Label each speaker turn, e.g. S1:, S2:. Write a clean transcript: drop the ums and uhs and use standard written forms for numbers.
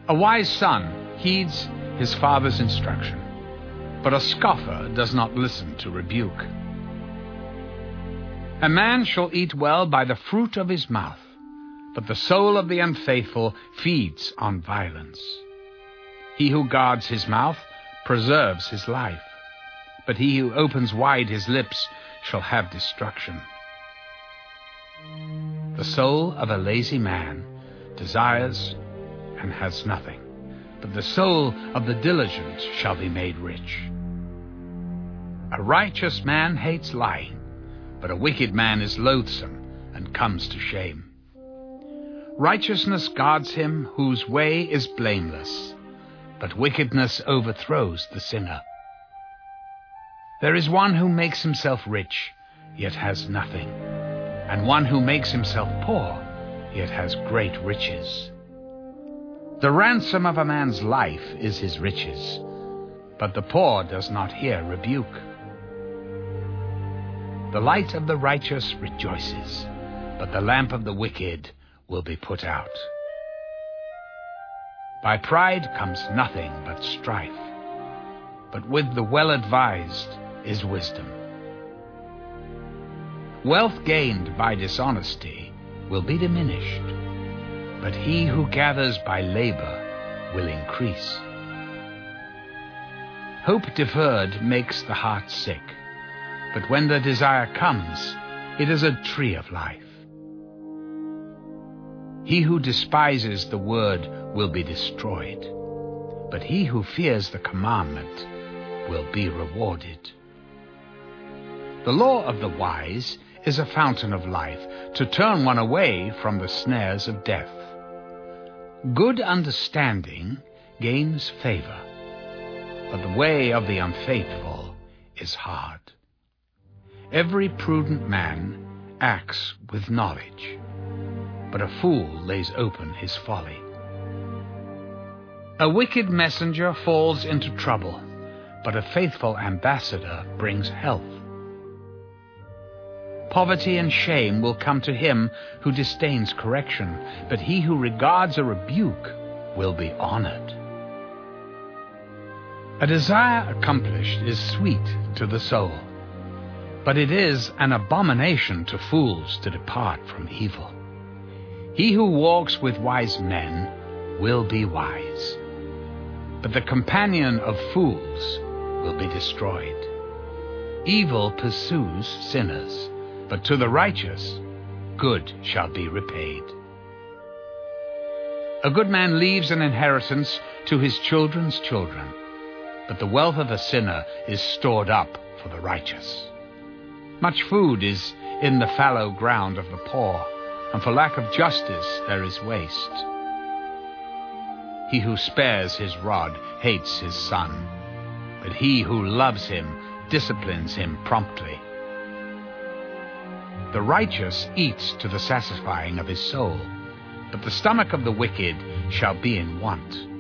S1: A wise son heeds his father's instruction, but a scoffer does not listen to rebuke. A man shall eat well by the fruit of his mouth, but the soul of the unfaithful feeds on violence. He who guards his mouth preserves his life, but he who opens wide his lips shall have destruction. The soul of a lazy man desires and has nothing, but the soul of the diligent shall be made rich. A righteous man hates lying, but a wicked man is loathsome and comes to shame. Righteousness guards him whose way is blameless, but wickedness overthrows the sinner. There is one who makes himself rich, yet has nothing, and one who makes himself poor, yet has great riches. The ransom of a man's life is his riches, but the poor does not hear rebuke. The light of the righteous rejoices, but the lamp of the wicked will be put out. By pride comes nothing but strife, but with the well-advised is wisdom. Wealth gained by dishonesty will be diminished, but he who gathers by labor will increase. Hope deferred makes the heart sick, but when the desire comes, it is a tree of life. He who despises the word will be destroyed, but he who fears the commandment will be rewarded. The law of the wise is a fountain of life, to turn one away from the snares of death. Good understanding gains favor, but the way of the unfaithful is hard. Every prudent man acts with knowledge, but a fool lays open his folly. A wicked messenger falls into trouble, but a faithful ambassador brings health. Poverty and shame will come to him who disdains correction, but he who regards a rebuke will be honored. A desire accomplished is sweet to the soul, but it is an abomination to fools to depart from evil. He who walks with wise men will be wise, but the companion of fools will be destroyed. Evil pursues sinners, but to the righteous good shall be repaid. A good man leaves an inheritance to his children's children, but the wealth of a sinner is stored up for the righteous. Much food is in the fallow ground of the poor, and for lack of justice there is waste. He who spares his rod hates his son, but he who loves him disciplines him promptly. The righteous eats to the satisfying of his soul, but the stomach of the wicked shall be in want.